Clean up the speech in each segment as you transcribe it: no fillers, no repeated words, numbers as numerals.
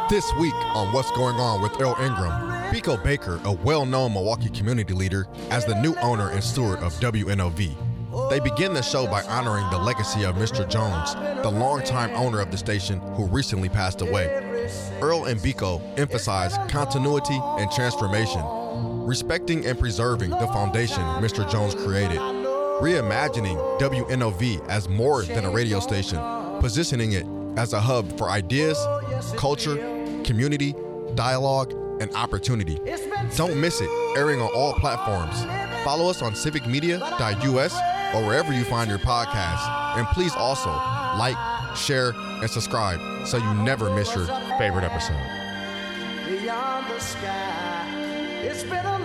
This week on What's Going On with Earl Ingram, Biko Baker, a well-known Milwaukee community leader, as the new owner and steward of WNOV. They begin the show by honoring the legacy of Mr. Jones, the longtime owner of the station who recently passed away. Earl and Biko emphasize continuity and transformation, respecting and preserving the foundation Mr. Jones created, reimagining WNOV as more than a radio station, positioning it as a hub for ideas, culture, community, dialogue, and opportunity. Don't miss it, airing on all platforms. Follow us on civicmedia.us or wherever you find your podcasts. And please also like, share, and subscribe so you never miss your favorite episode. Beyond the sky, it's been a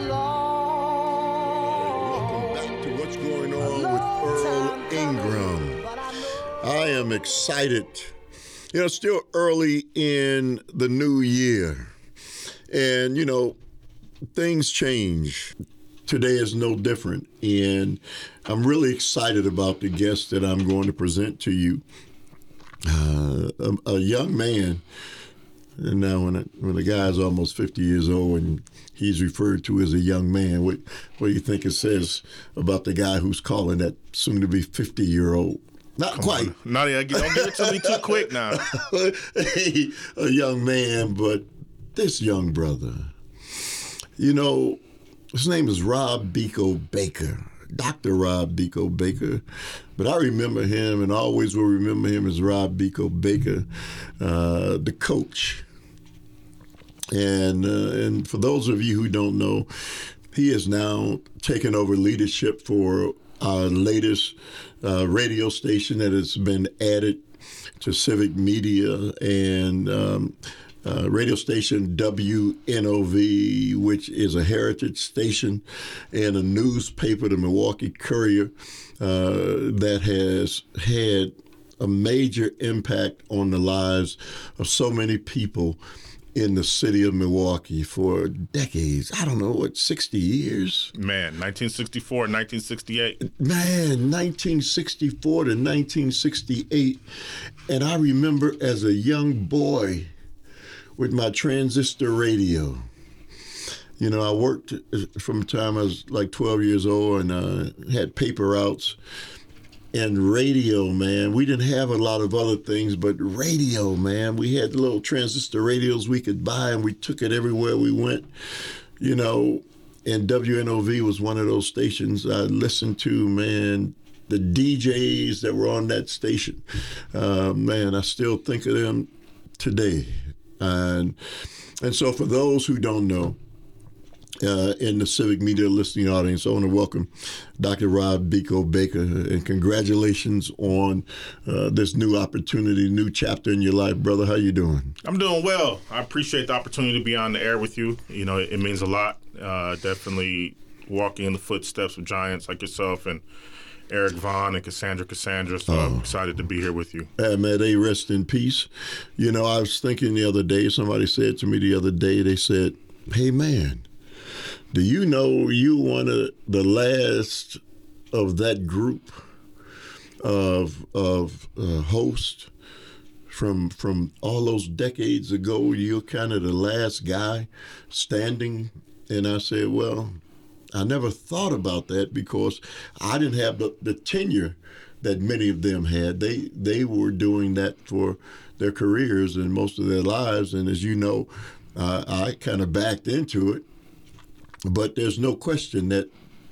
long. Welcome back to What's Going On with Earl Ingram. I am excited. You know, still early in the new year. And, you know, things change. Today is no different. And I'm really excited about the guest that I'm going to present to you. A young man. And now when a guy's almost 50 years old and he's referred to as a young man, what do you think it says about the guy who's calling that soon-to-be 50-year-old? Not quite. Don't give it to me too quick now. A young man, but this young brother, you know, his name is Rob Biko Baker, Dr. Rob Biko Baker. But I remember him and always will remember him as Rob Biko Baker, the coach. And for those of you who don't know, he has now taken over leadership for our latest radio station that has been added to Civic Media and radio station WNOV, which is a heritage station, and a newspaper, the Milwaukee Courier, that has had a major impact on the lives of so many people in the city of Milwaukee for decades. I don't know, 60 years? Man, 1964, 1968. Man, 1964 to 1968. And I remember as a young boy with my transistor radio. You know, I worked from the time I was like 12 years old and had paper routes. And radio, man, we didn't have a lot of other things, but radio, man, we had little transistor radios we could buy, and we took it everywhere we went, you know, and WNOV was one of those stations I listened to, man, the DJs that were on that station. Man, I still think of them today. And so for those who don't know, in the Civic Media listening audience, I want to welcome Dr. Rob Biko Baker, and congratulations on this new opportunity, new chapter in your life, brother. How you doing? I'm doing well. I appreciate the opportunity to be on the air with you. You know, it means a lot. Definitely walking in the footsteps of giants like yourself and Eric Vaughn and Cassandra. So I'm excited to be here with you. May they rest in peace. You know, I was thinking the other day, somebody said to me the other day, they said, hey, man, do you know you one of the last of that group of hosts from all those decades ago? You're kind of the last guy standing. And I said, well, I never thought about that because I didn't have the tenure that many of them had. They were doing that for their careers and most of their lives. And as you know, I kind of backed into it. But there's no question that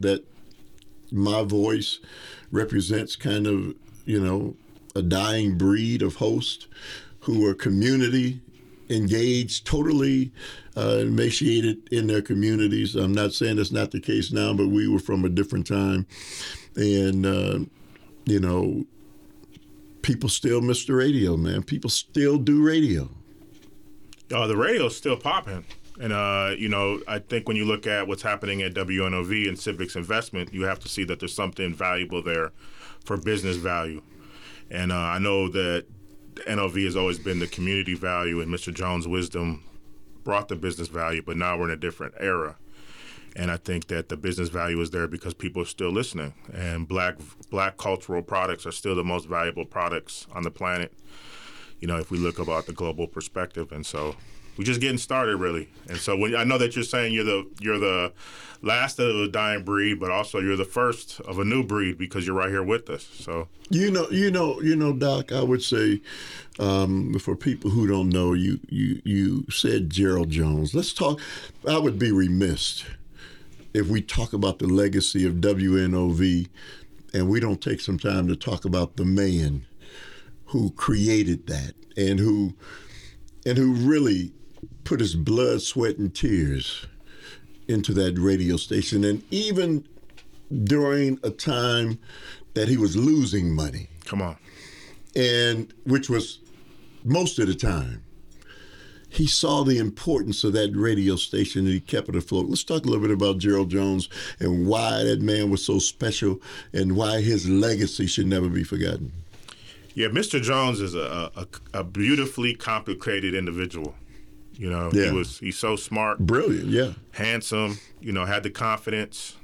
my voice represents kind of, you know, a dying breed of hosts who are community engaged, totally emaciated in their communities. I'm not saying that's not the case now, but we were from a different time. And, you know, people still miss the radio, man. People still do radio. The radio's still popping. And, you know, I think when you look at what's happening at WNOV and Civic's investment, you have to see that there's something valuable there for business value. And I know that NOV has always been the community value, and Mr. Jones' wisdom brought the business value, but now we're in a different era. And I think that the business value is there because people are still listening. And black cultural products are still the most valuable products on the planet. if we look about the global perspective. And so we're just getting started, really. And so I know that you're saying you're the last of a dying breed, but also you're the first of a new breed because you're right here with us. So Doc, I would say for people who don't know, you said Gerald Jones. Let's talk. I would be remiss if we talk about the legacy of WNOV and we don't take some time to talk about the man who created that and who really put his blood, sweat, and tears into that radio station. And even during a time that he was losing money. Come on. And which was most of the time. He saw the importance of that radio station and he kept it afloat. Let's talk a little bit about Gerald Jones and why that man was so special and why his legacy should never be forgotten. Yeah, Mr. Jones is a beautifully complicated individual. He's so smart. Brilliant, yeah. Handsome, had the confidence,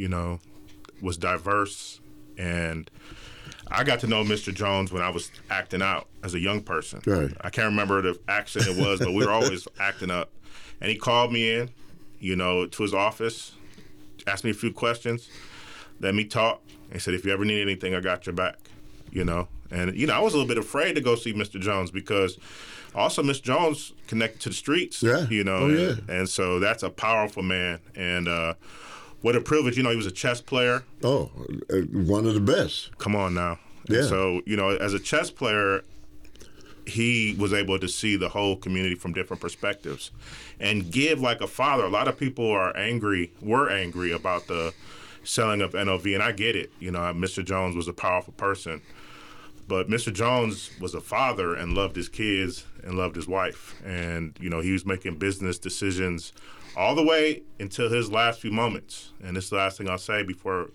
was diverse. And I got to know Mr. Jones when I was acting out as a young person. Right. I can't remember the accent it was, but we were always acting up. And he called me in, to his office, asked me a few questions, let me talk, and said, if you ever need anything, I got your back, And, I was a little bit afraid to go see Mr. Jones because also Mr. Jones connected to the streets, yeah. Oh, yeah. And so that's a powerful man. And what a privilege. He was a chess player. Oh, one of the best. Come on now. Yeah. And so, as a chess player, he was able to see the whole community from different perspectives and give like a father. A lot of people were angry about the selling of NOV, and I get it. Mr. Jones was a powerful person. But Mr. Jones was a father and loved his kids and loved his wife. And, he was making business decisions all the way until his last few moments. And this is the last thing I'll say before,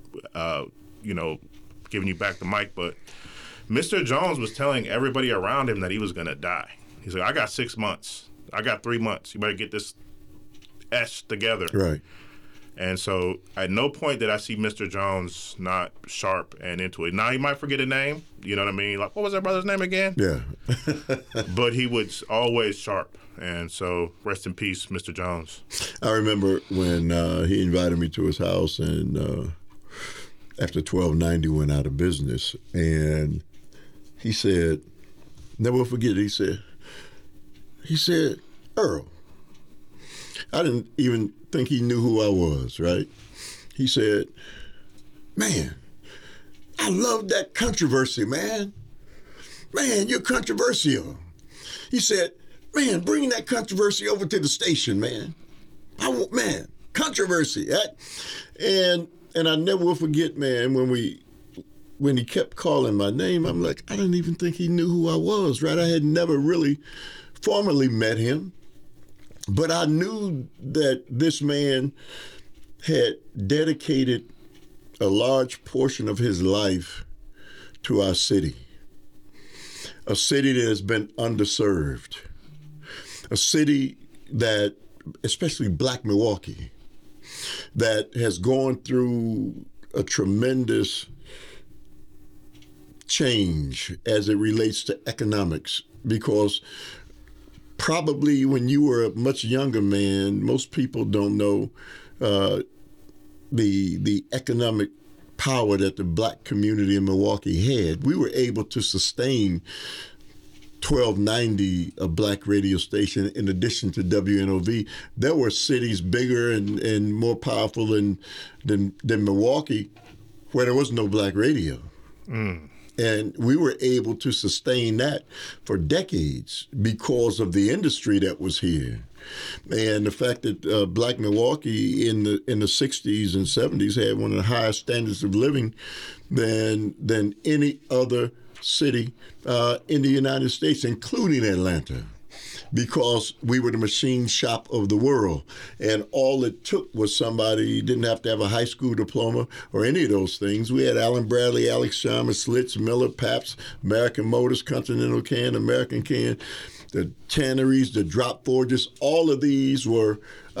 giving you back the mic. But Mr. Jones was telling everybody around him that he was going to die. He's like, I got 6 months. I got 3 months. You better get this together. Right. And so at no point did I see Mr. Jones not sharp and into it. Now, he might forget a name, you know what I mean? Like, what was that brother's name again? Yeah. But he was always sharp. And so rest in peace, Mr. Jones. I remember when he invited me to his house and after 1290 went out of business. And he said, never will forget it, he said, Earl, I didn't even think he knew who I was, right? He said, man, I love that controversy, man. Man, you're controversial. He said, man, bring that controversy over to the station, man. Controversy. And I never will forget, man, when he kept calling my name, I'm like, I didn't even think he knew who I was, right? I had never really formally met him. But I knew that this man had dedicated a large portion of his life to our city, a city that has been underserved, a city that, especially Black Milwaukee, that has gone through a tremendous change as it relates to economics, because probably when you were a much younger man, most people don't know the economic power that the Black community in Milwaukee had. We were able to sustain 1290, a Black radio station, in addition to WNOV. There were cities bigger and more powerful than Milwaukee where there was no Black radio. Mm. And we were able to sustain that for decades because of the industry that was here. And the fact that Black Milwaukee in the 60s and 70s had one of the highest standards of living than any other city in the United States, including Atlanta, because we were the machine shop of the world. And all it took was somebody, didn't have to have a high school diploma or any of those things. We had Allen Bradley, Alex Chalmers, Slits, Miller, Pabst, American Motors, Continental Can, American Can, the tanneries, the drop forges. All of these were,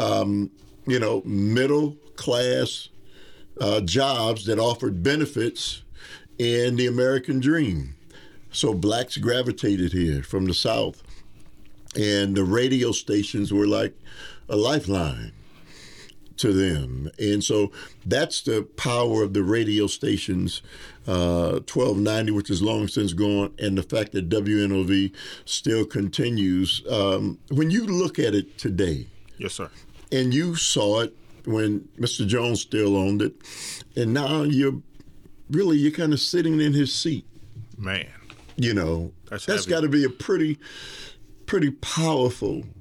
middle class jobs that offered benefits in the American dream. So blacks gravitated here from the South, and the radio stations were like a lifeline to them. And so that's the power of the radio stations, 1290, which is long since gone, and the fact that WNOV still continues. When you look at it today, Yes, sir. and you saw it when Mr. Jones still owned it, and now you're kind of sitting in his seat. Man, You know, That's that's heavy. got to be a pretty powerful,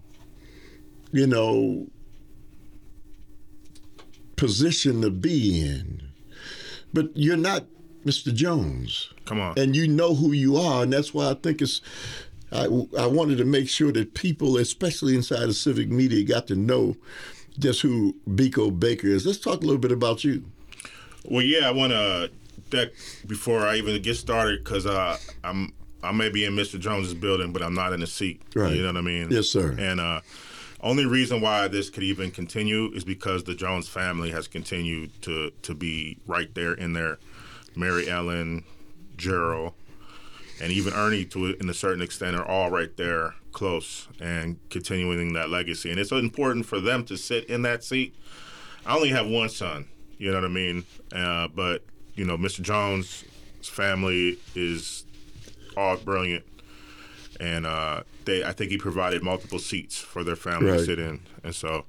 position to be in. But you're not Mr. Jones. come on. And you know who you are, and that's why I think I wanted to make sure that people, especially inside of civic media, got to know just who Biko Baker is. Let's talk a little bit about you. Well, yeah, I want to that before I even get started because I may be in Mr. Jones's building, but I'm not in the seat. Right. You know what I mean? Yes, sir. And only reason why this could even continue is because the Jones family has continued to be right there in there. Mary Ellen, Gerald, and even Ernie, in a certain extent, are all right there close and continuing that legacy. And it's important for them to sit in that seat. I only have one son, you know what I mean? But, Mr. Jones' family is all brilliant. And I think he provided multiple seats for their family to sit in. And so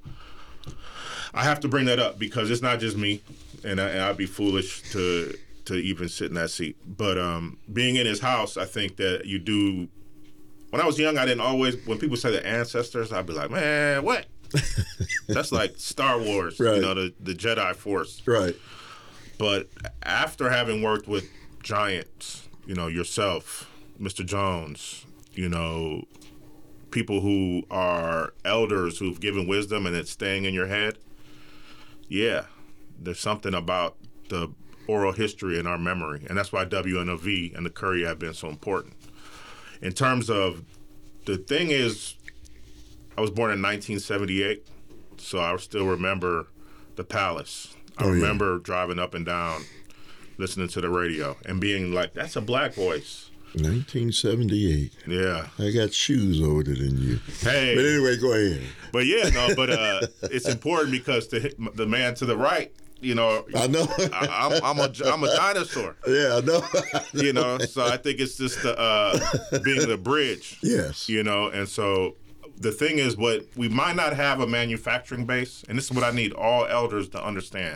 I have to bring that up because it's not just me, and I'd be foolish to even sit in that seat. But being in his house, I think that you do. When I was young, I didn't always. When people say the ancestors, I'd be like, man, what? That's like Star Wars, Right. The Jedi Force. Right. But after having worked with giants, yourself, Mr. Jones, people who are elders who've given wisdom and it's staying in your head, yeah, there's something about the oral history in our memory. And that's why WNOV and the Curry have been so important. In terms of, the thing is, I was born in 1978, so I still remember the Palace. I remember driving up and down, listening to the radio, and being like, that's a black voice. 1978. Yeah. I got shoes older than you. Hey. But anyway, go ahead. But it's important because the man to the right, I know. I'm a dinosaur. Yeah, I know. So I think it's just being the bridge. Yes. And so the thing is, what we might not have a manufacturing base, and this is what I need all elders to understand.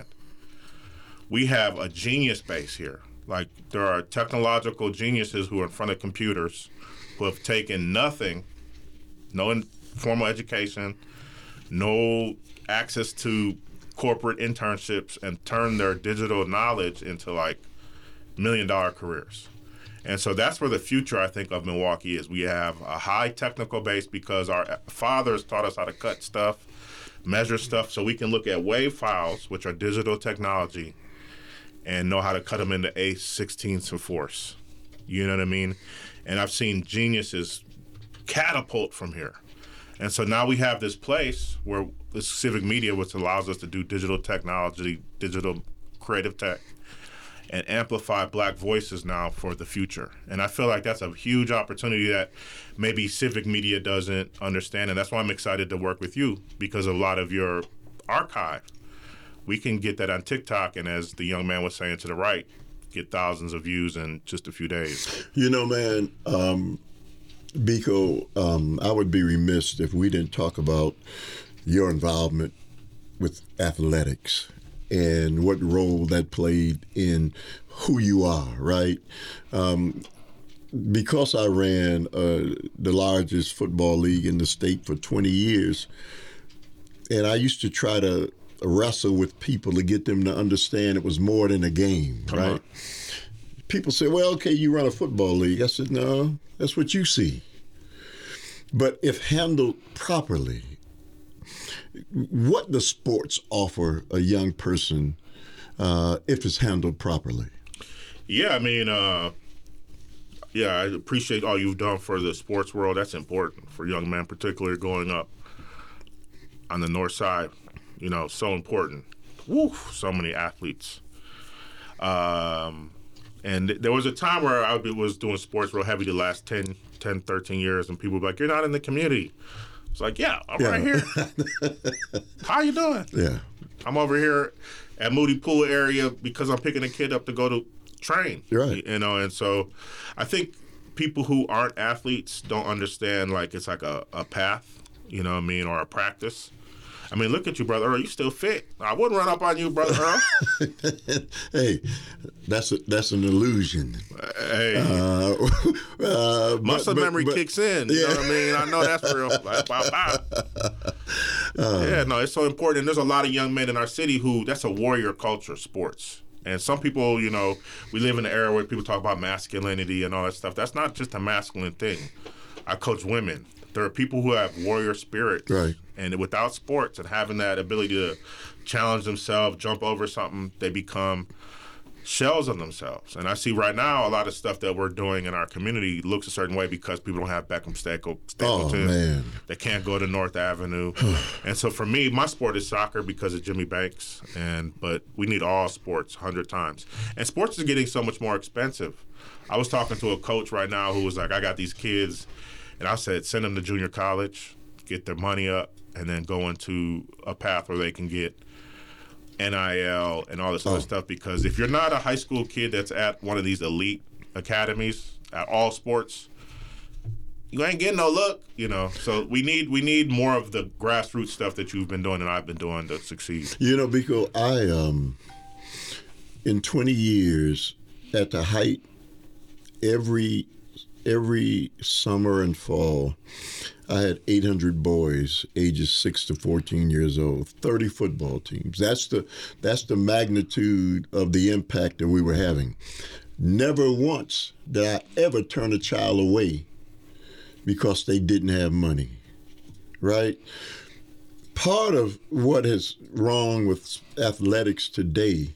We have a genius base here. Like, there are technological geniuses who are in front of computers who have taken nothing, no formal education, no access to corporate internships, and turned their digital knowledge into like $1 million careers. And so that's where the future, I think, of Milwaukee is. We have a high technical base because our fathers taught us how to cut stuff, measure stuff, so we can look at wave files, which are digital technology, and know how to cut them into 8/16 and 4ths. You know what I mean? And I've seen geniuses catapult from here. And so now we have this place where the civic media, which allows us to do digital technology, digital creative tech, and amplify black voices now for the future. And I feel like that's a huge opportunity that maybe civic media doesn't understand. And that's why I'm excited to work with you, because a lot of your archive, we can get that on TikTok, and as the young man was saying to the right, get thousands of views in just a few days. Man, Biko, I would be remiss if we didn't talk about your involvement with athletics and what role that played in who you are, right? Because I ran the largest football league in the state for 20 years, and I used to try to wrestle with people to get them to understand it was more than a game, right? People say, well, okay, you run a football league. I said, no, that's what you see. But if handled properly, what does sports offer a young person if it's handled properly? Yeah, I mean, I appreciate all you've done for the sports world. That's important for young men, particularly growing up on the north side. So important. Woo, so many athletes. And And there was a time where I was doing sports real heavy the last 10, 13 years, and people would be like, "You're not in the community." It's like, yeah, I'm right here. How you doing? Yeah. I'm over here at Moody Pool area because I'm picking a kid up to go to train. Right. You know, and so I think people who aren't athletes don't understand, like, it's like a path, you know what I mean, or a practice. I mean, look at you, Brother Earl. You still fit. I wouldn't run up on you, Brother Earl. Hey, that's an illusion. Hey. Muscle memory kicks in. You know what I mean? I know that's real. Yeah, no, it's so important. And there's a lot of young men in our city who, that's a warrior culture, sports. And some people, you know, we live in an era where people talk about masculinity and all that stuff. That's not just a masculine thing. I coach women. There are people who have warrior spirits. Right. And without sports and having that ability to challenge themselves, jump over something, they become shells of themselves. And I see right now a lot of stuff that we're doing in our community looks a certain way because people don't have Beckham Stapleton. Oh, man. They can't go to North Avenue. And so for me, my sport is soccer because of Jimmy Banks. But we need all sports 100 times. And sports is getting so much more expensive. I was talking to a coach right now who was like, I got these kids. And I said, send them to junior college, get their money up, and then go into a path where they can get NIL and all this other stuff. Because if you're not a high school kid that's at one of these elite academies at all sports, you ain't getting no look, you know. So we need more of the grassroots stuff that you've been doing and I've been doing to succeed. You know, Biko, in 20 years, at the height, every summer and fall, I had 800 boys ages 6 to 14 years old, 30 football teams. That's the magnitude of the impact that we were having. Never once did I ever turn a child away because they didn't have money, right? Part of what is wrong with athletics today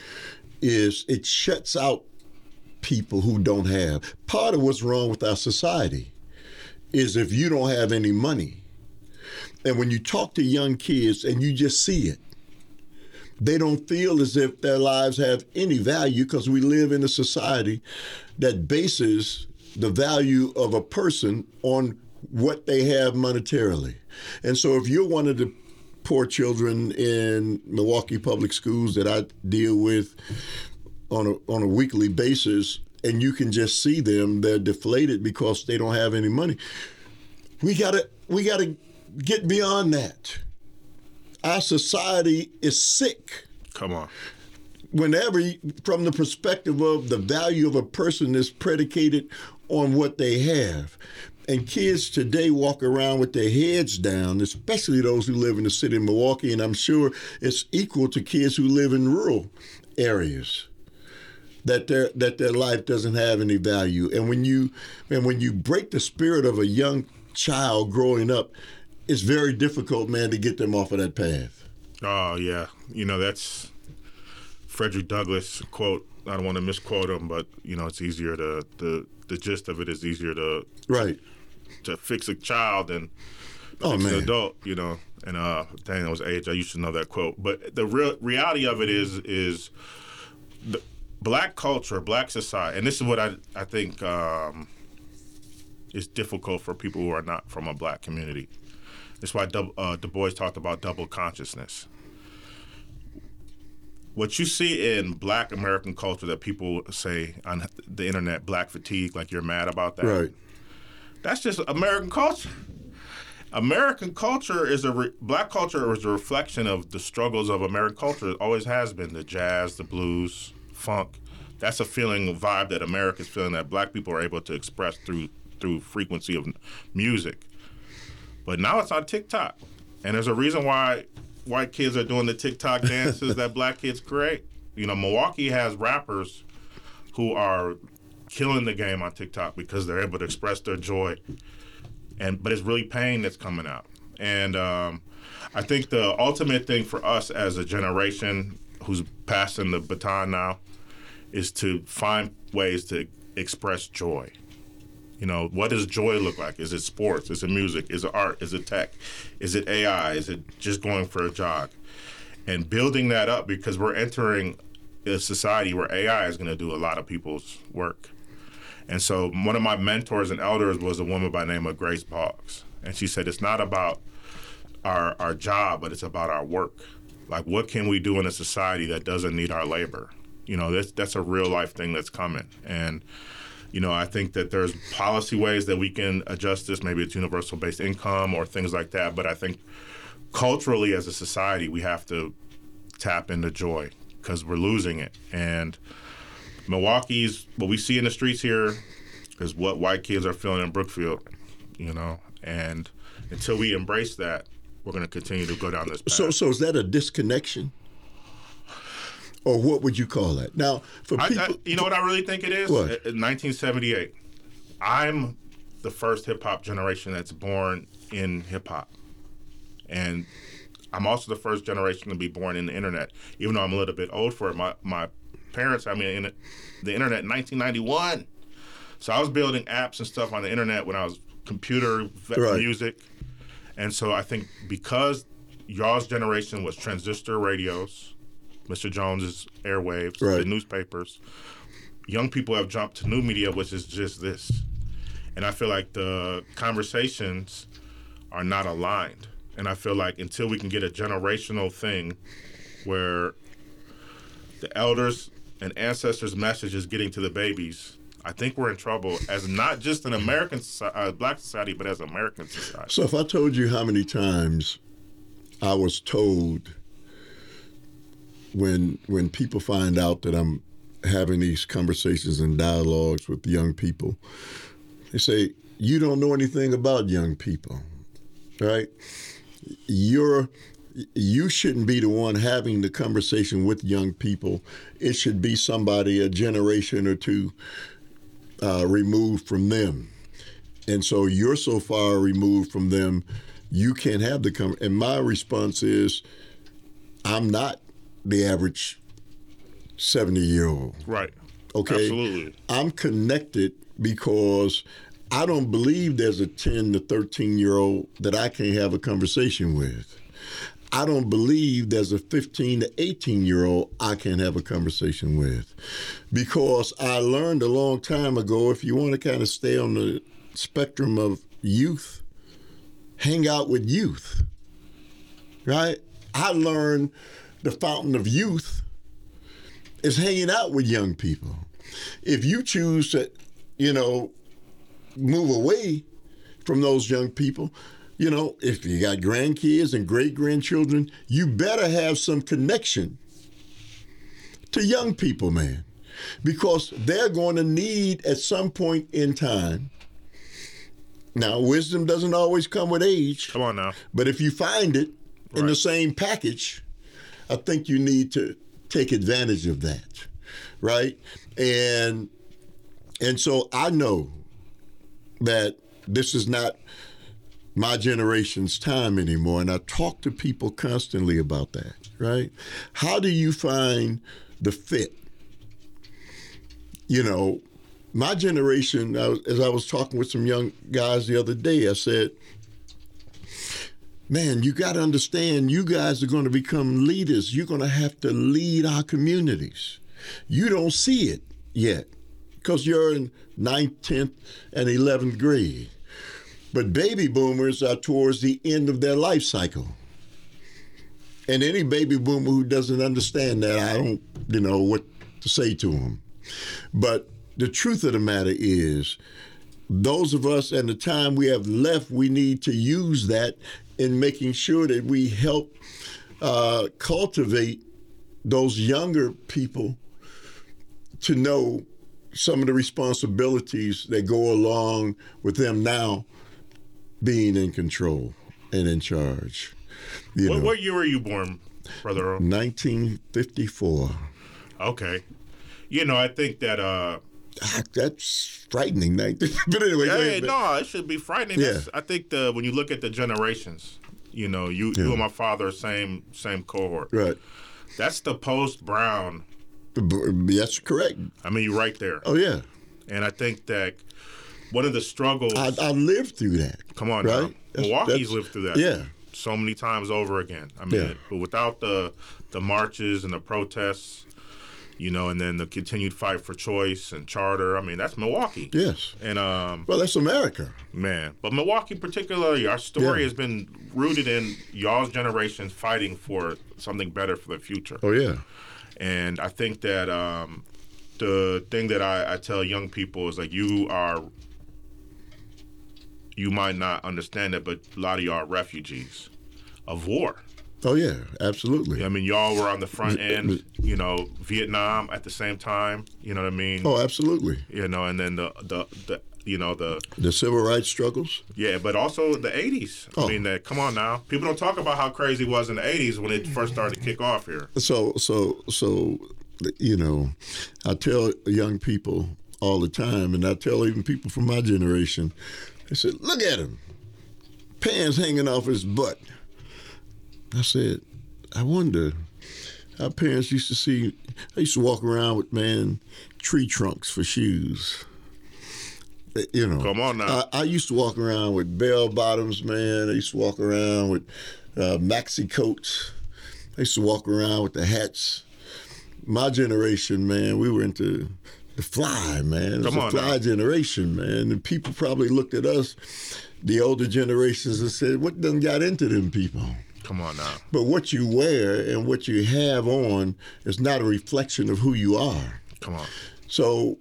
is it shuts out people who don't have. Part of what's wrong with our society is if you don't have any money. And when you talk to young kids and you just see it, they don't feel as if their lives have any value because we live in a society that bases the value of a person on what they have monetarily. And so if you're one of the poor children in Milwaukee public schools that I deal with on a weekly basis, and you can just see them, they're deflated because they don't have any money. We gotta get beyond that. Our society is sick. Come on. Whenever, from the perspective of the value of a person is predicated on what they have. And kids today walk around with their heads down, especially those who live in the city of Milwaukee, and I'm sure it's equal to kids who live in rural areas. That their life doesn't have any value. And when you break the spirit of a young child growing up, it's very difficult, man, to get them off of that path. Oh, yeah. You know, that's Frederick Douglass quote. I don't want to misquote him, but, you know, it's easier to, the gist of it is easier to fix a child than fix an adult, you know. And, dang, that was age. I used to know that quote. But the reality of it is the Black culture, Black society, and this is what I think is difficult for people who are not from a Black community. That's why Du Bois talked about double consciousness. What you see in Black American culture that people say on the internet, Black fatigue, like you're mad about that. Right. That's just American culture. American culture is Black culture is a reflection of the struggles of American culture. It always has been the jazz, the blues, funk. That's a feeling, a vibe that America's feeling that Black people are able to express through frequency of music. But now it's on TikTok. And there's a reason why white kids are doing the TikTok dances that Black kids create. You know, Milwaukee has rappers who are killing the game on TikTok because they're able to express their joy. But it's really pain that's coming out. And I think the ultimate thing for us as a generation who's passing the baton now is to find ways to express joy. You know, what does joy look like? Is it sports? Is it music? Is it art? Is it tech? Is it AI? Is it just going for a jog? And building that up because we're entering a society where AI is going to do a lot of people's work. And so one of my mentors and elders was a woman by the name of Grace Boggs. And she said, it's not about our job, but it's about our work. Like, what can we do in a society that doesn't need our labor? You know, that's a real life thing that's coming. And, you know, I think that there's policy ways that we can adjust this. Maybe it's universal based income or things like that. But I think culturally as a society, we have to tap into joy because we're losing it. And Milwaukee's, what we see in the streets here is what white kids are feeling in Brookfield, you know, and until we embrace that, we're going to continue to go down this path. So is that a disconnection? Or what would you call that? Now, for people... you know what I really think it is? What? In 1978, I'm the first hip-hop generation that's born in hip-hop. And I'm also the first generation to be born in the internet, even though I'm a little bit old for it. My parents had me in the internet in 1991. So I was building apps and stuff on the internet when I was computer music. And so I think because y'all's generation was transistor radios, Mr. Jones's airwaves, the newspapers, young people have jumped to new media, which is just this. And I feel like the conversations are not aligned. And I feel like until we can get a generational thing where the elders and ancestors' message is getting to the babies, I think we're in trouble as not just an American black society, but as American society. So if I told you how many times I was told when people find out that I'm having these conversations and dialogues with young people, they say, you don't know anything about young people, right? You shouldn't be the one having the conversation with young people. It should be somebody a generation or two removed from them. And so you're so far removed from them, you can't have the conversation. And my response is, I'm not the average 70-year-old. Right. Okay? Absolutely. I'm connected because I don't believe there's a 10 to 13-year-old that I can't have a conversation with. I don't believe there's a 15 to 18-year-old I can't have a conversation with. Because I learned a long time ago, if you want to kind of stay on the spectrum of youth, hang out with youth, right? I learned the fountain of youth is hanging out with young people. If you choose to, move away from those young people, if you got grandkids and great-grandchildren, you better have some connection to young people, man, because they're going to need at some point in time. Now, wisdom doesn't always come with age. Come on now. But if you find it in the same package, I think you need to take advantage of that, right? And so I know that this is not my generation's time anymore, and I talk to people constantly about that, right? How do you find the fit? My generation, as I was talking with some young guys the other day, I said, man, you got to understand, you guys are going to become leaders. You're going to have to lead our communities. You don't see it yet because you're in 9th, 10th, and 11th grade. But baby boomers are towards the end of their life cycle. And any baby boomer who doesn't understand that, I don't know what to say to them. But the truth of the matter is, those of us and the time we have left, we need to use that in making sure that we help cultivate those younger people to know some of the responsibilities that go along with them now being in control and in charge. What year were you born, Brother Earl? 1954. Okay. I think that... that's frightening. But anyway, it should be frightening. Yeah. I think when you look at the generations, you and my father are same cohort. Right. That's the post-Brown. That's correct. I mean, you're right there. Oh, yeah. And I think that one of the struggles... I lived through that. Come on, right? Now. Milwaukee's lived through that. Yeah. So many times over again. I mean, but without the marches and the protests, You know, and then the continued fight for choice and charter. I mean, that's Milwaukee. Yes. And well, that's America. man, but Milwaukee particularly, our story has been rooted in y'all's generation fighting for something better for the future. Oh yeah. And I think that the thing that I tell young people is like, you might not understand it, but a lot of y'all are refugees of war. Oh yeah, absolutely. I mean, y'all were on the front end, you know, Vietnam at the same time. You know what I mean? Oh, absolutely. You know, and then the civil rights struggles. Yeah, but also the 80s. Oh. I mean, come on now. People don't talk about how crazy it was in the 80s when it first started to kick off here. So, you know, I tell young people all the time, and I tell even people from my generation, they said, look at him, pants hanging off his butt. I said, I wonder, our parents used to see, I used to walk around with, tree trunks for shoes. You know, Come on now. I used to walk around with bell bottoms, man. I used to walk around with maxi coats. I used to walk around with the hats. My generation, man, we were into the fly, man. It was Come a on fly now. generation, man. And people probably looked at us, the older generations, and said, what done got into them people? Come on now. But what you wear and what you have on is not a reflection of who you are. Come on. So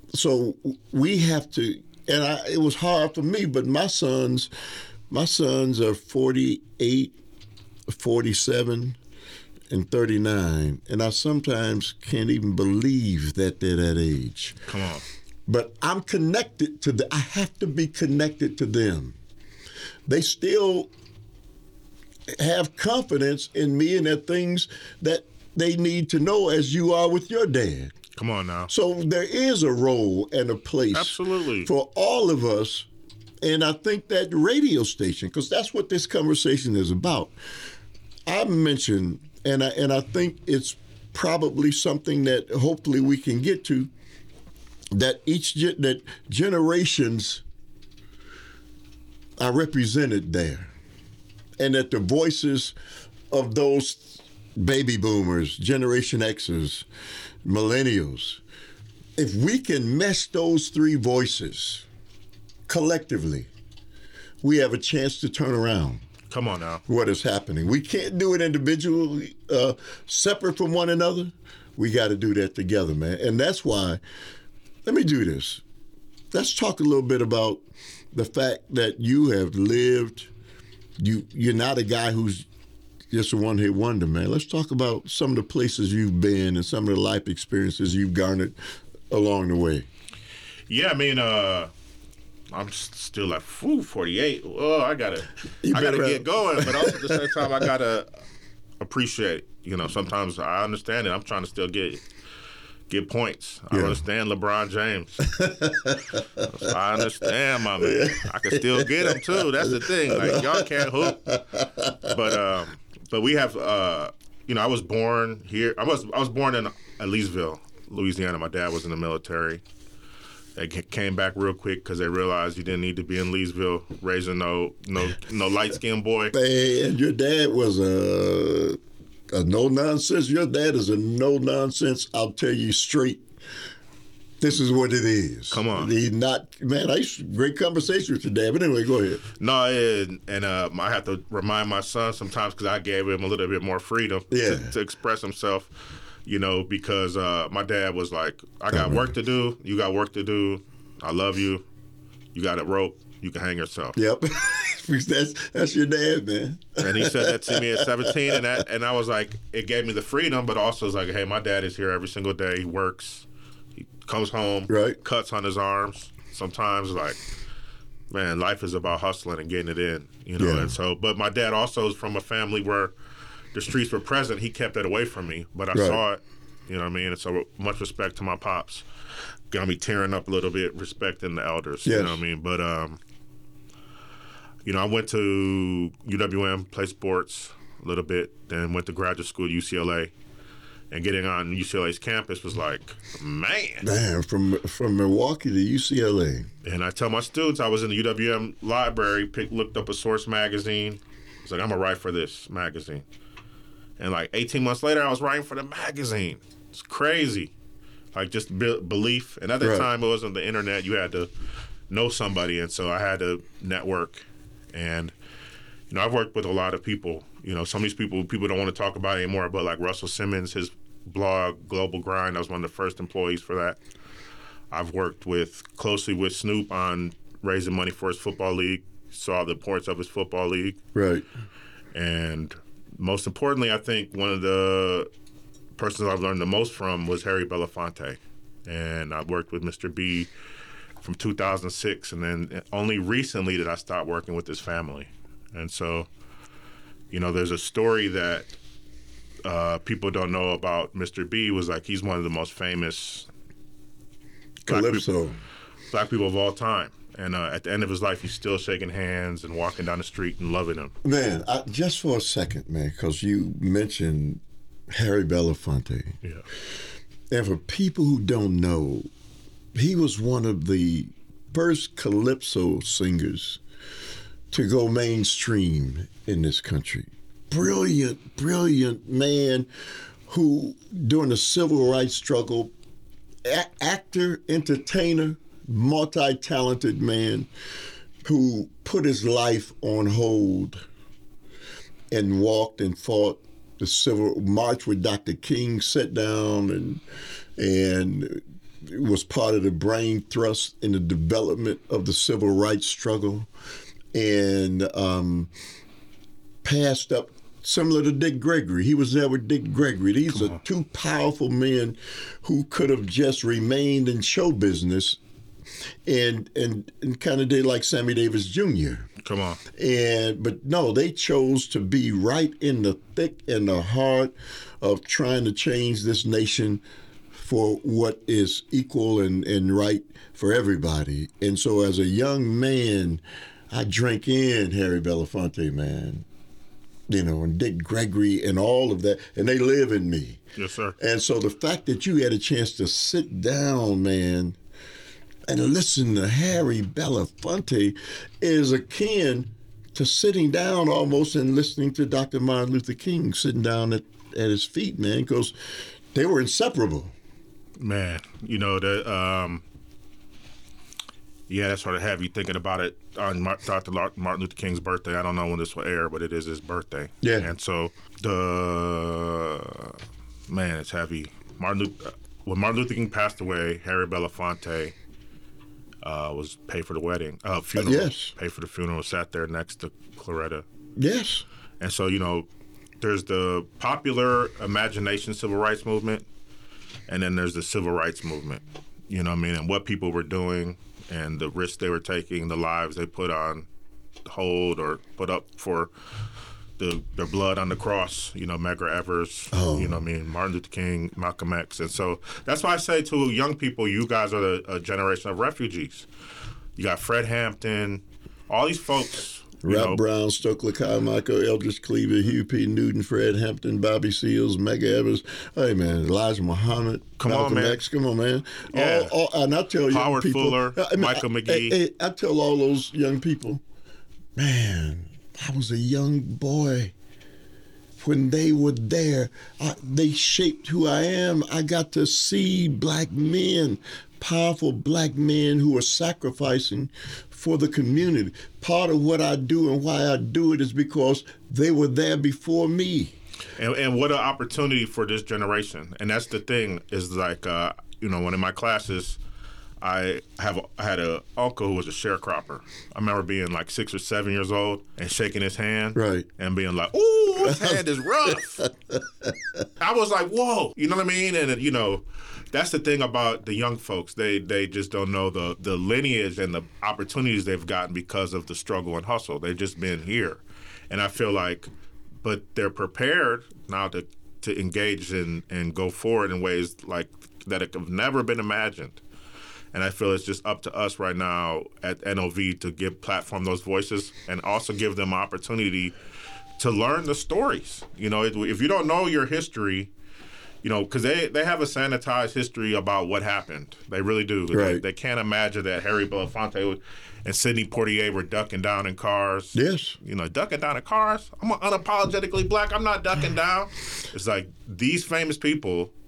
we have to, and it was hard for me, but my sons are 48, 47, and 39, and I sometimes can't even believe that they're that age. Come on. But I'm connected to I have to be connected to them. They still have confidence in me, and there are things that they need to know, as you are with your dad. Come on now. So there is a role and a place Absolutely. for all of us. And I think that radio station, because that's what this conversation is about. I mentioned, and I think it's probably something that hopefully we can get to, that that generations are represented there, and that the voices of those baby boomers, Generation Xers, millennials, if we can mesh those three voices collectively, we have a chance to turn around Come on now. what is happening. We can't do it individually, separate from one another. We got to do that together, man. And that's why, let me do this. Let's talk a little bit about the fact that you have lived, you're not a guy who's just a one-hit wonder, man. Let's talk about some of the places you've been and some of the life experiences you've garnered along the way. Yeah, I mean, I'm still like, 48. Oh, I gotta get going, but also at the same time, I gotta appreciate. You know, sometimes I understand it. I'm trying to still get points. I understand LeBron James. I understand, my man. I can still get them too. That's the thing. Like, y'all can't hoop, but we have. You know, I was born here. I was born in Leesville, Louisiana. My dad was in the military. They came back real quick because they realized you didn't need to be in Leesville raising no light skinned boy. And your dad was a no nonsense. Your dad is a no nonsense. I'll tell you straight. This is what it is. Come on. He's not, man. I used to great conversation with your dad. But anyway, go ahead. No, and I have to remind my son sometimes because I gave him a little bit more freedom to express himself. You know, because my dad was like, I got work to do. You got work to do. I love you. You got a rope. You can hang yourself. Yep. That's your dad, man. And he said that to me at 17, and I was like, it gave me the freedom, but also it's like, hey, my dad is here every single day. He works. He comes home. Right. Cuts on his arms. Sometimes, like, man, life is about hustling and getting it in. You know, Yeah. and so, but my dad also is from a family where the streets were present. He kept it away from me, but I saw it. You know what I mean? And so much respect to my pops. Got me tearing up a little bit, respecting the elders. Yes. You know what I mean? But, you know, I went to UWM, played sports a little bit, then went to graduate school at UCLA. And getting on UCLA's campus was like, man. Damn, from Milwaukee to UCLA. And I tell my students, I was in the UWM library, looked up a Source magazine. I was like, I'm going to write for this magazine. And like 18 months later, I was writing for the magazine. It's crazy. Like just belief. And at that time, it wasn't the internet. You had to know somebody. And so I had to network. And, you know, I've worked with a lot of people. You know, some of these people don't want to talk about anymore, but like Russell Simmons, his blog, Global Grind, I was one of the first employees for that. I've worked closely with Snoop on raising money for his football league, saw the importance of his football league. Right. And most importantly, I think one of the persons I've learned the most from was Harry Belafonte. And I worked with Mr. B from 2006, and then only recently did I stop working with his family. And so, you know, there's a story that people don't know about Mr. B. Was like he's one of the most famous Calypso black people of all time. And at the end of his life, he's still shaking hands and walking down the street and loving them. Man, just for a second, man, because you mentioned Harry Belafonte. Yeah. And for people who don't know, he was one of the first Calypso singers to go mainstream in this country. Brilliant, brilliant man who, during the civil rights struggle, actor, entertainer, multi-talented man who put his life on hold and walked and fought the civil march with Dr. King, sat down and was part of the brain thrust in the development of the civil rights struggle, and passed up similar to Dick Gregory. He was there with Dick Gregory. These are two powerful men who could have just remained in show business and kind of did like Sammy Davis Jr. Come on. But no, they chose to be right in the thick and the heart of trying to change this nation for what is equal and right for everybody. And so as a young man, I drank in Harry Belafonte, man. You know, and Dick Gregory and all of that, and they live in me. Yes, sir. And so the fact that you had a chance to sit down, man, and listen to Harry Belafonte is akin to sitting down almost and listening to Dr. Martin Luther King, sitting down at his feet, man, because they were inseparable. Man, you know, that, yeah, that sort of have you thinking about it on Dr. Martin Luther King's birthday. I don't know when this will air, but it is his birthday. Yeah. And so man, it's heavy. When Martin Luther King passed away, Harry Belafonte was paid for the funeral. Yes. Paid for the funeral, sat there next to Coretta. Yes. And so, you know, there's the popular imagination civil rights movement, and then there's the civil rights movement. You know what I mean? And what people were doing and the risks they were taking, the lives they put on hold or put up for their blood on the cross, you know, Medgar Evers, you know what I mean, Martin Luther King, Malcolm X. And so that's why I say to young people, you guys are a generation of refugees. You got Fred Hampton, all these folks. Rap Brown, Stokely Carmichael, Eldridge Cleaver, Hugh P. Newton, Fred Hampton, Bobby Seals, Medgar Evers. Hey, man, Elijah Muhammad, Malcolm X. Come on, man. Yeah. And I tell Howard young people, Fuller, Michael McGee. I tell all those young people, man, I was a young boy when they were there. They shaped who I am. I got to see black men, powerful black men who are sacrificing for the community. Part of what I do and why I do it is because they were there before me. And what an opportunity for this generation. And that's the thing is like, you know, one of my classes, I had an uncle who was a sharecropper. I remember being like 6 or 7 years old and shaking his hand. Right. And being like, ooh, his hand is rough. I was like, whoa. You know what I mean? And, you know, that's the thing about the young folks. They just don't know the lineage and the opportunities they've gotten because of the struggle and hustle. They've just been here. And I feel like, but they're prepared now to engage and go forward in ways like that have never been imagined. And I feel it's just up to us right now at NOV to platform those voices and also give them opportunity to learn the stories. You know, if you don't know your history, you know, because they have a sanitized history about what happened. They really do. Right. They can't imagine that Harry Belafonte and Sidney Poitier were ducking down in cars. Yes. You know, ducking down in cars. I'm unapologetically black. I'm not ducking down. It's like these famous people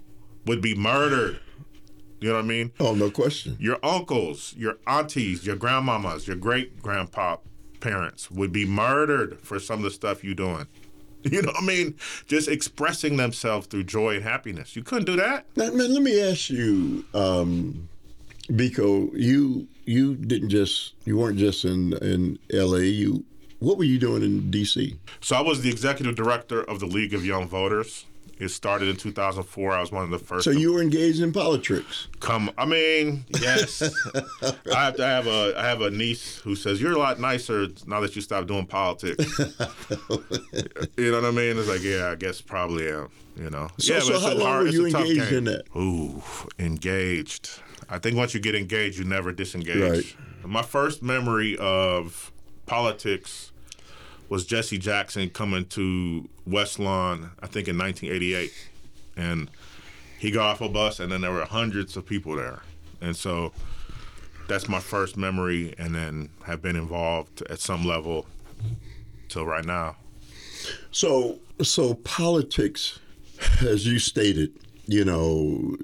would be murdered. You know what I mean? Oh, no question. Your uncles, your aunties, your grandmamas, your great-grandpa parents would be murdered for some of the stuff you're doing. You know what I mean? Just expressing themselves through joy and happiness. You couldn't do that. Now, man, let me ask you, Biko, you weren't just in L.A. What were you doing in D.C.? So I was the executive director of the League of Young Voters. It started in 2004. I was one of the first. So you were engaged in politics? Yes. I have a niece who says, "You're a lot nicer now that you stopped doing politics." You know what I mean? It's like, yeah, I guess probably am. You know. So how long were you engaged in that? Ooh, engaged. I think once you get engaged, you never disengage. Right. My first memory of politics was Jesse Jackson coming to West Lawn, I think in 1988. And he got off a bus, and then there were hundreds of people there. And so that's my first memory, and then have been involved at some level till right now. So politics, as you stated, you know,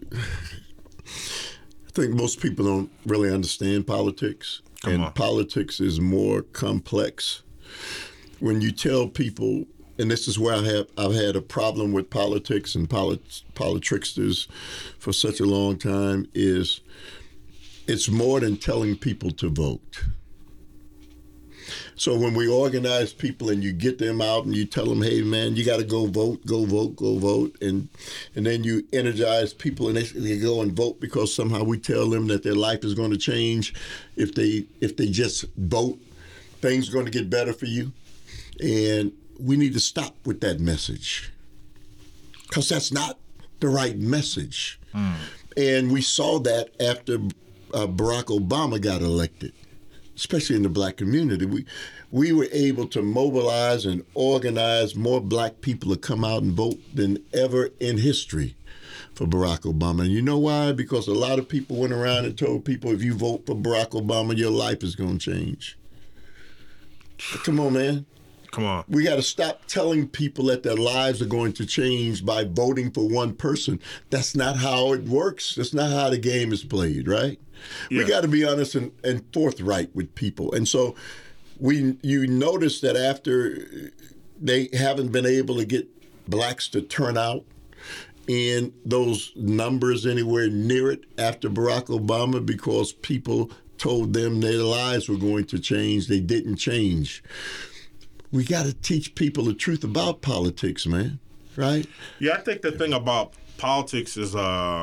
I think most people don't really understand politics. Politics is more complex. When you tell people, and this is where I've had a problem with politics and politricksters for such a long time, is it's more than telling people to vote. So when we organize people and you get them out and you tell them, hey, man, you got to go vote, and then you energize people and they go and vote because somehow we tell them that their life is going to change if they just vote, things are going to get better for you. And we need to stop with that message because that's not the right message. And we saw that after Barack Obama got elected, especially in the black community. We were able to mobilize and organize more black people to come out and vote than ever in history for Barack Obama. And you know why? Because a lot of people went around and told people, if you vote for Barack Obama, your life is going to change. Come on, man. Come on. We got to stop telling people that their lives are going to change by voting for one person. That's not how it works. That's not how the game is played, right? Yeah. We got to be honest and forthright with people. And so you notice that after they haven't been able to get blacks to turn out in those numbers anywhere near it after Barack Obama because people told them their lives were going to change. They didn't change. We got to teach people the truth about politics, man, right? Yeah, I think the thing about politics is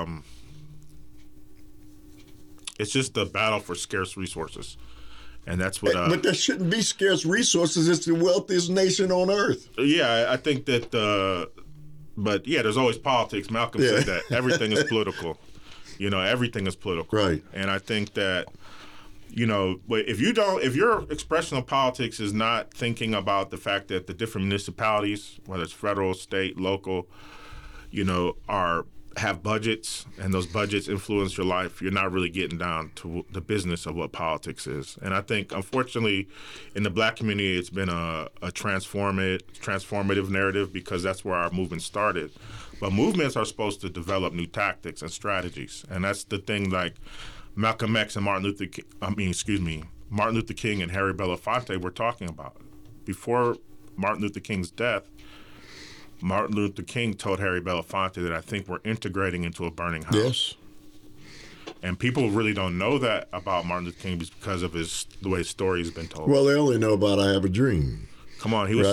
it's just the battle for scarce resources. And that's what... but there shouldn't be scarce resources. It's the wealthiest nation on earth. Yeah, I think that... but yeah, there's always politics. Malcolm said that. Everything is political. You know, everything is political. Right. And I think that... You know, if your expression of politics is not thinking about the fact that the different municipalities, whether it's federal, state, local, you know, have budgets and those budgets influence your life, you're not really getting down to the business of what politics is. And I think, unfortunately, in the black community, it's been a transformative narrative because that's where our movement started. But movements are supposed to develop new tactics and strategies. And that's the thing, like, Malcolm X and Martin Luther King and Harry Belafonte were talking about. Before Martin Luther King's death, Martin Luther King told Harry Belafonte that I think we're integrating into a burning house. Yes. And people really don't know that about Martin Luther King because of the way his story has been told. Well, they only know about I Have a Dream. Come on, he was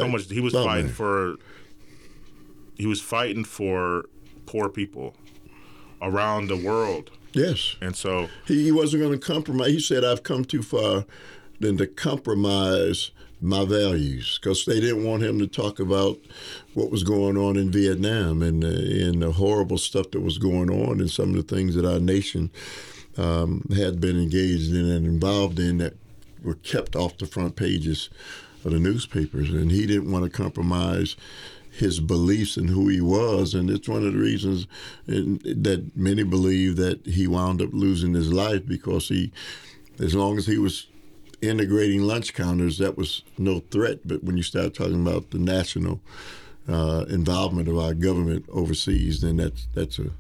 fighting for poor people around the world. Yes. And so he wasn't going to compromise. He said, I've come too far than to compromise my values, because they didn't want him to talk about what was going on in Vietnam and the horrible stuff that was going on and some of the things that our nation had been engaged in and involved in that were kept off the front pages of the newspapers. And he didn't want to compromise his beliefs and who he was, and it's one of the reasons that many believe that he wound up losing his life, because as long as he was integrating lunch counters, that was no threat. But when you start talking about the national involvement of our government overseas, then that's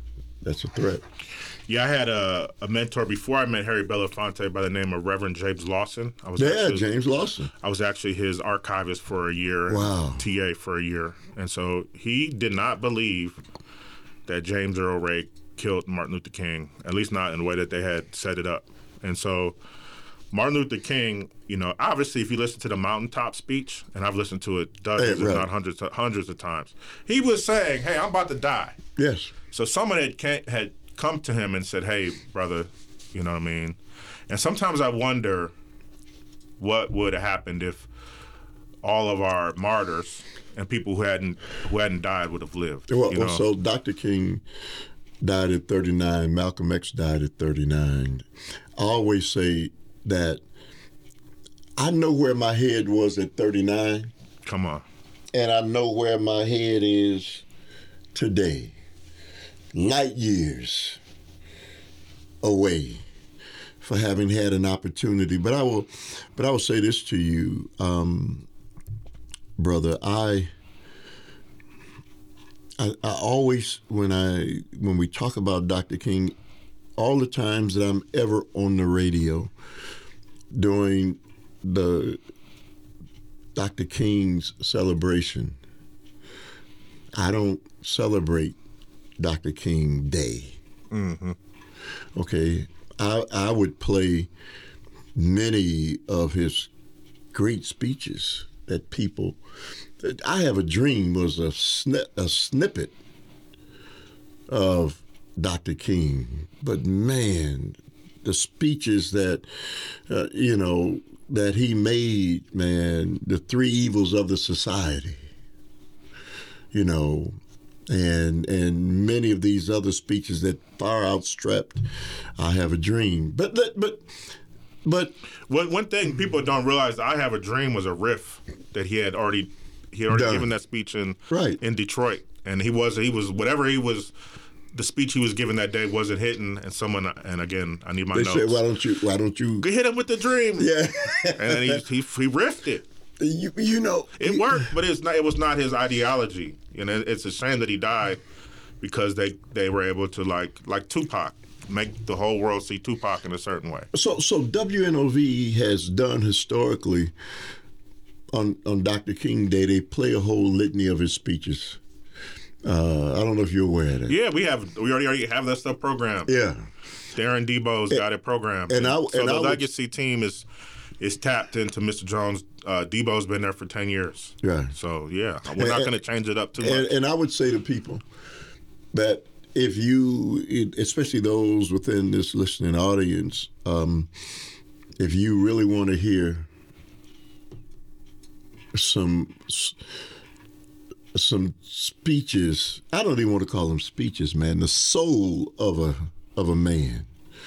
that's a threat. Yeah, I had a mentor before I met Harry Belafonte by the name of Reverend James Lawson. James Lawson. I was actually his archivist for a year. Wow. TA for a year. And so he did not believe that James Earl Ray killed Martin Luther King, at least not in the way that they had set it up. And so Martin Luther King, obviously if you listen to the mountaintop speech, and I've listened to it dozens, if not hundreds of times, he was saying, hey, I'm about to die. Yes. So someone had come to him and said, hey, brother, you know what I mean? And sometimes I wonder what would have happened if all of our martyrs and people who hadn't died would have lived. Well, so Dr. King died at 39. Malcolm X died at 39. I always say that I know where my head was at 39. Come on. And I know where my head is today. Light years away for having had an opportunity. But I will say this to you, brother. I always, when we talk about Dr. King, all the times that I'm ever on the radio during the Dr. King's celebration, I don't celebrate Dr. King Day. Mm-hmm. Okay, I would play many of his great speeches that people. I Have a Dream was a snippet of Dr. King, but man, the speeches that that he made, man, the three evils of the society, and many of these other speeches that far outstripped I Have a Dream. But one thing people don't realize, I Have a Dream was a riff that he had already given that speech in Detroit, and he was the speech he was giving that day wasn't hitting, and again, I need my notes. They said, why don't you hit him with the dream? Yeah, and then he riffed it. It worked, but it was not his ideology. It's a shame that he died because they were able to like Tupac, make the whole world see Tupac in a certain way. So WNOV has done historically on Dr. King Day. They play a whole litany of his speeches. I don't know if you're aware of that. Yeah, we already have that stuff programmed. Yeah, Darren Debo's got it programmed. The legacy team is tapped into Mr. Jones. Debo's been there for 10 years. Yeah. So yeah, we're not going to change it up too much. And I would say to people that if you, especially those within this listening audience, if you really want to hear some speeches, I don't even want to call them speeches, man, the soul of a man,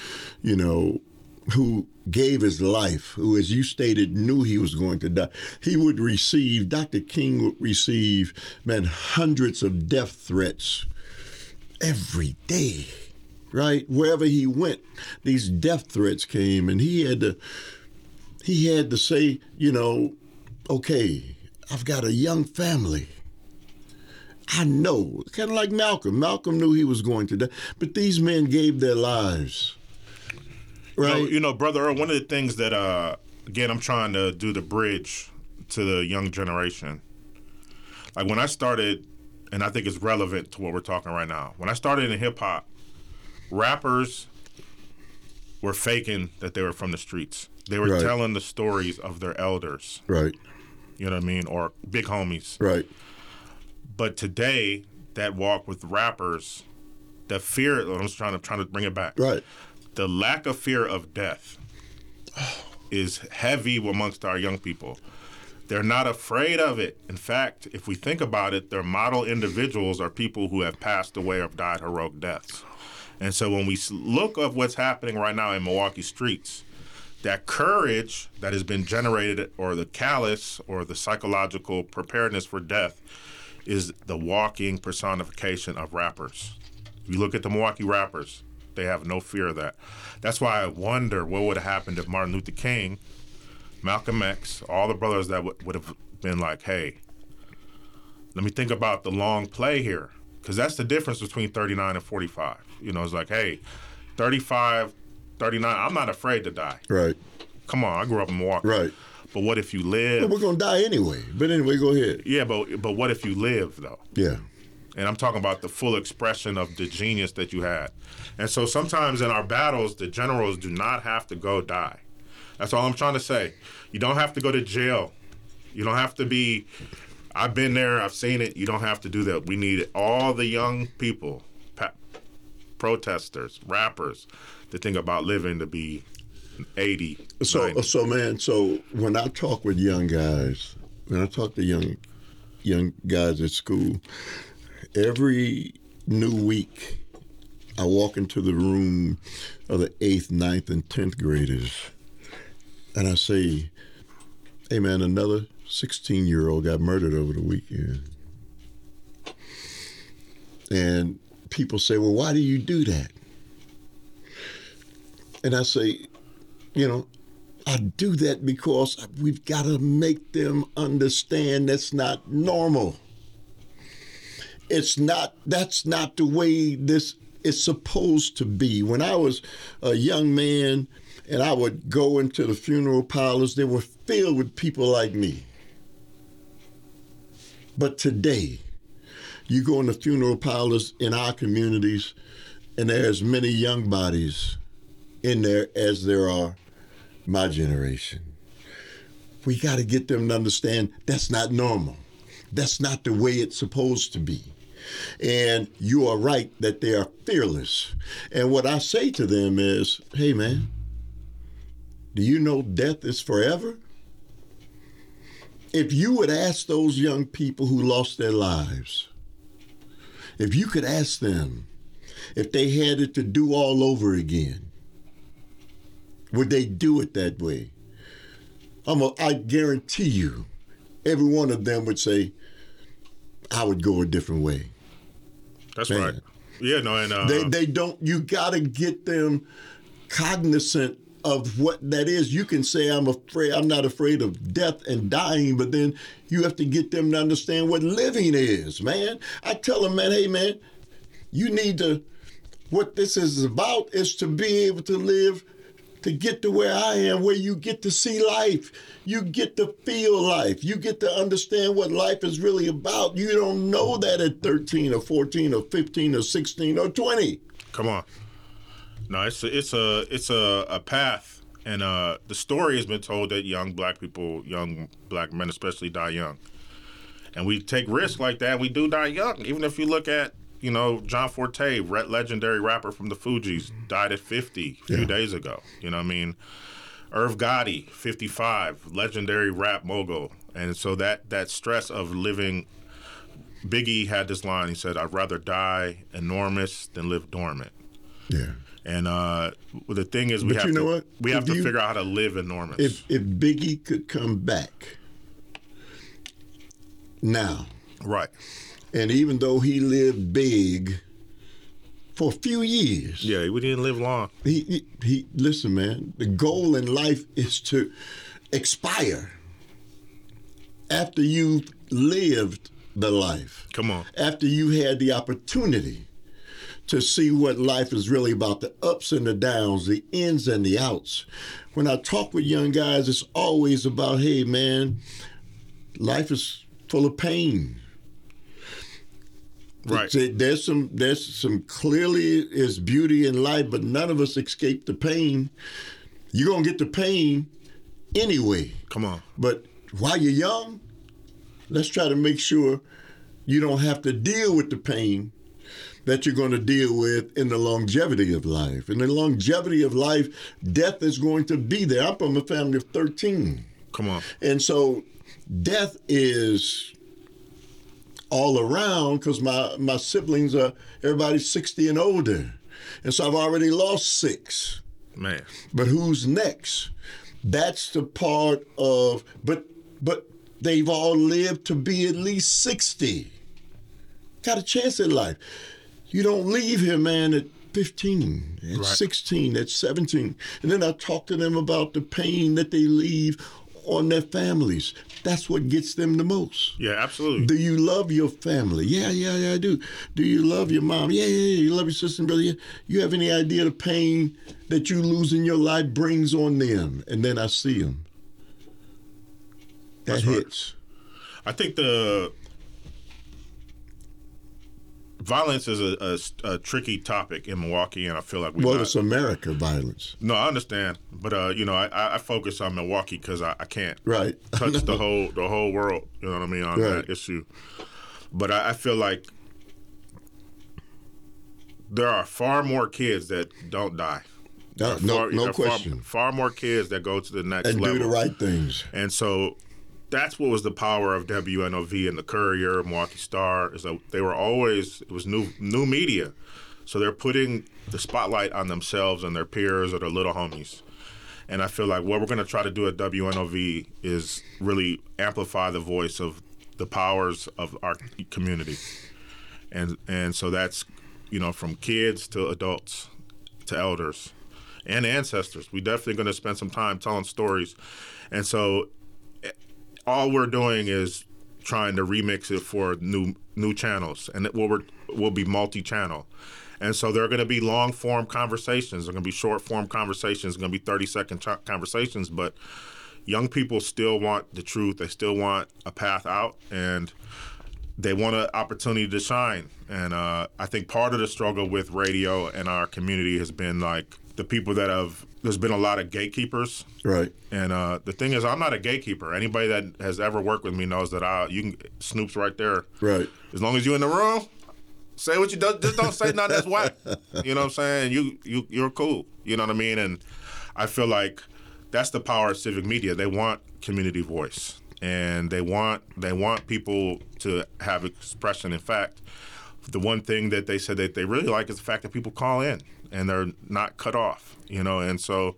who gave his life, who, as you stated, knew he was going to die. Dr. King would receive, man, hundreds of death threats every day, right? Wherever he went, these death threats came, and he had to say, okay, I've got a young family. I know, kind of like Malcolm. Malcolm knew he was going to die, but these men gave their lives. Right. Brother Earl, one of the things that, again, I'm trying to do the bridge to the young generation. Like when I started, and I think it's relevant to what we're talking right now. When I started in hip hop, rappers were faking that they were from the streets. They were telling the stories of their elders. Right. You know what I mean? Or big homies. Right. But today, that walk with rappers, the fear, I'm just trying to bring it back. Right. The lack of fear of death is heavy amongst our young people. They're not afraid of it. In fact, if we think about it, their model individuals are people who have passed away or died heroic deaths. And so when we look at what's happening right now in Milwaukee streets, that courage that has been generated, or the callous or the psychological preparedness for death, is the walking personification of rappers. If you look at the Milwaukee rappers, they have no fear of that. That's why I wonder what would have happened if Martin Luther King, Malcolm X, all the brothers that would have been like, hey, let me think about the long play here. because that's the difference between 39 and 45. You know, it's like, hey, 35, 39, I'm not afraid to die. Right. Come on, I grew up in Milwaukee. Right. But what if you live? Well, we're going to die anyway. But anyway, go ahead. Yeah, but what if you live, though? Yeah. And I'm talking about the full expression of the genius that you had. And so sometimes in our battles, the generals do not have to go die. That's all I'm trying to say. You don't have to go to jail. You don't have to be, I've been there, I've seen it. You don't have to do that. We need all the young people, protesters, rappers, to think about living to be 80, 90. So when I talk with young guys, when I talk to young guys at school, every new week I walk into the room of the 8th, 9th, and 10th graders, and I say, hey man, another 16-year-old got murdered over the weekend. And people say, well, why do you do that? And I say, you know, I do that because we've got to make them understand that's not normal. That's not the way this is supposed to be. When I was a young man and I would go into the funeral parlors, they were filled with people like me. But today, you go in the funeral parlors in our communities, and there's many young bodies in there as there are my generation. We got to get them to understand that's not normal. That's not the way it's supposed to be. And you are right that they are fearless. And what I say to them is, hey man, do you know death is forever? If you would ask those young people who lost their lives, if you could ask them if they had it to do all over again, would they do it that way? I guarantee you, every one of them would say, I would go a different way. That's Man. right. Yeah, no, and they don't. You got to get them cognizant of what that is. You can say, I'm not afraid of death and dying, but then you have to get them to understand what living is, man. I tell them, man, hey, man, you need to, what this is about is to be able to live, to get to where I am, where you get to see life. You get to feel life. You get to understand what life is really about. You don't know that at 13 or 14 or 15 or 16 or 20. Come on. No, it's a path, and the story has been told that young black people, young black men especially, die young, and we take risks like that. We do die young. Even if you look at, you know, John Forte, legendary rapper from the Fugees, died at 50 a few days ago. You know what I mean? Irv Gotti, 55, legendary rap mogul, and so that stress of living. Biggie had this line. He said, "I'd rather die enormous than live dormant." Yeah. And the thing is, we have to figure out how to live enormous. If Biggie could come back now, right, and even though he lived big for a few years, yeah, we didn't live long. He listen, man. The goal in life is to expire after you've lived the life. Come on, after you had the opportunity to see what life is really about, the ups and the downs, the ins and the outs. When I talk with young guys, it's always about, hey, man, life is full of pain. Right. There's some clearly is beauty in life, but none of us escape the pain. You're going to get the pain anyway. Come on. But while you're young, let's try to make sure you don't have to deal with the pain that you're going to deal with in the longevity of life. In the longevity of life, death is going to be there. I'm from a family of 13. Come on. And so death is all around because my siblings are, everybody's 60 and older. And so I've already lost 6. Man. But who's next? That's the part of, but they've all lived to be at least 60. Got a chance in life. You don't leave here, man, at 15, at 16, at 17. And then I talk to them about the pain that they leave on their families. That's what gets them the most. Yeah, absolutely. Do you love your family? Yeah, I do. Do you love your mom? Yeah. You love your sister and brother? Yeah. You have any idea the pain that you lose in your life brings on them? And then I see them. That hits. I think the violence is a tricky topic in Milwaukee, and I feel like it's America violence. No, I understand, but I focus on Milwaukee because I can't touch the whole world. You know what I mean on that issue. But I feel like there are far more kids that don't die. No question. Far more kids that go to the next level and do the right things. And so that's what was the power of WNOV and the Courier, Milwaukee Star, is that they were always, it was new media. So they're putting the spotlight on themselves and their peers or their little homies. And I feel like what we're going to try to do at WNOV is really amplify the voice of the powers of our community. And so that's, from kids to adults to elders and ancestors. We're definitely going to spend some time telling stories. And so all we're doing is trying to remix it for new channels, and it will be multi-channel. And so there are going to be long-form conversations. There are going to be short-form conversations. There are going to be 30-second conversations. But young people still want the truth. They still want a path out, and they want an opportunity to shine. And I think part of the struggle with radio and our community has been like the people there's been a lot of gatekeepers. Right. And the thing is, I'm not a gatekeeper. Anybody that has ever worked with me knows that you can, Snoop's right there. Right. As long as you're in the room, say what you do. Just don't say nothing that's whack. You know what I'm saying? You're cool. You know what I mean? And I feel like that's the power of civic media. They want community voice, and they want people to have expression. In fact, the one thing that they said that they really like is the fact that people call in and they're not cut off, and so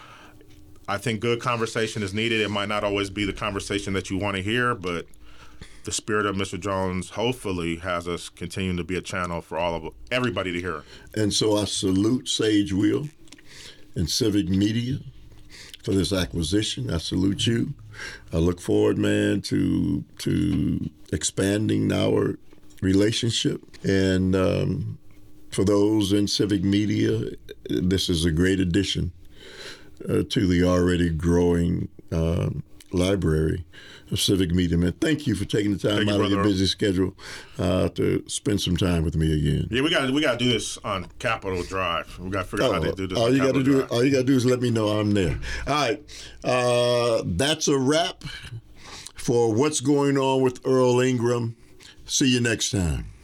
I think good conversation is needed. It might not always be the conversation that you want to hear, but the spirit of Mr. Jones hopefully has us continue to be a channel for everybody to hear. And so I salute Sage Will and Civic Media for this acquisition. I salute you. I look forward, man, to expanding our relationship. And for those in civic media, this is a great addition to the already growing library of civic media. Man, thank you for taking the time out of your busy schedule to spend some time with me again. Yeah, we got to do this on Capitol Drive. We got to figure out how to do this. All you got to do is let me know I'm there. All right, that's a wrap for What's Going On with Earl Ingram. See you next time.